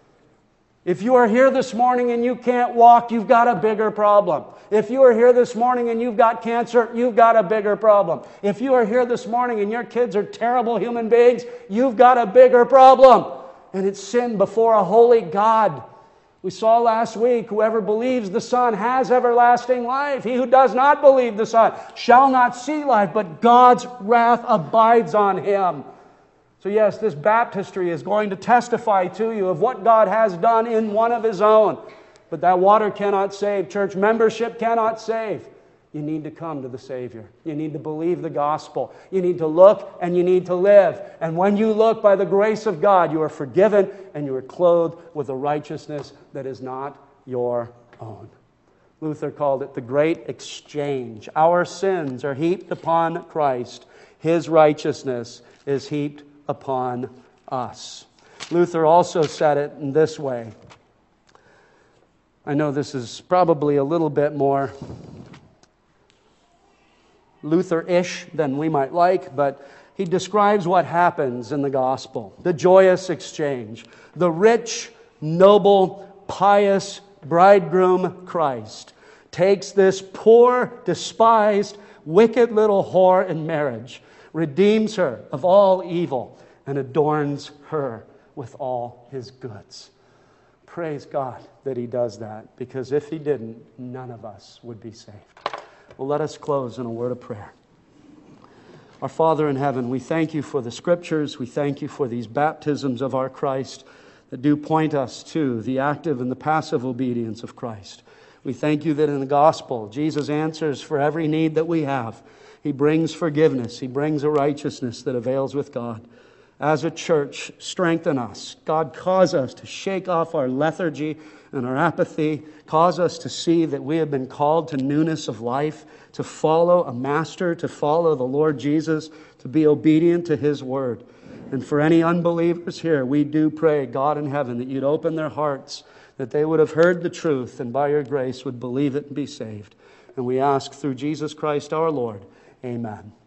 If you are here this morning and you can't walk, you've got a bigger problem. If you are here this morning and you've got cancer, you've got a bigger problem. If you are here this morning and your kids are terrible human beings, you've got a bigger problem. And it's sin before a holy God. We saw last week, whoever believes the Son has everlasting life. He who does not believe the Son shall not see life, but God's wrath abides on him. So yes, this baptistry is going to testify to you of what God has done in one of his own. But that water cannot save. Church membership cannot save. You need to come to the Savior. You need to believe the gospel. You need to look and you need to live. And when you look, by the grace of God, you are forgiven and you are clothed with a righteousness that is not your own. Luther called it the great exchange. Our sins are heaped upon Christ. His righteousness is heaped upon us. Luther also said it in this way. I know this is probably a little bit more Luther-ish than we might like, but he describes what happens in the gospel. The joyous exchange. The rich, noble, pious bridegroom Christ takes this poor, despised, wicked little whore in marriage, redeems her of all evil, and adorns her with all his goods. Praise God that he does that, because if he didn't, none of us would be saved. Well, let us close in a word of prayer. Our Father in heaven, we thank you for the Scriptures. We thank you for these baptisms of our Christ that do point us to the active and the passive obedience of Christ. We thank you that in the gospel, Jesus answers for every need that we have. He brings forgiveness. He brings a righteousness that avails with God. As a church, strengthen us. God, cause us to shake off our lethargy and our apathy. Cause us to see that we have been called to newness of life, to follow a master, to follow the Lord Jesus, to be obedient to his word. And for any unbelievers here, we do pray, God in heaven, that you'd open their hearts, that they would have heard the truth and by your grace would believe it and be saved. And we ask through Jesus Christ our Lord. Amen.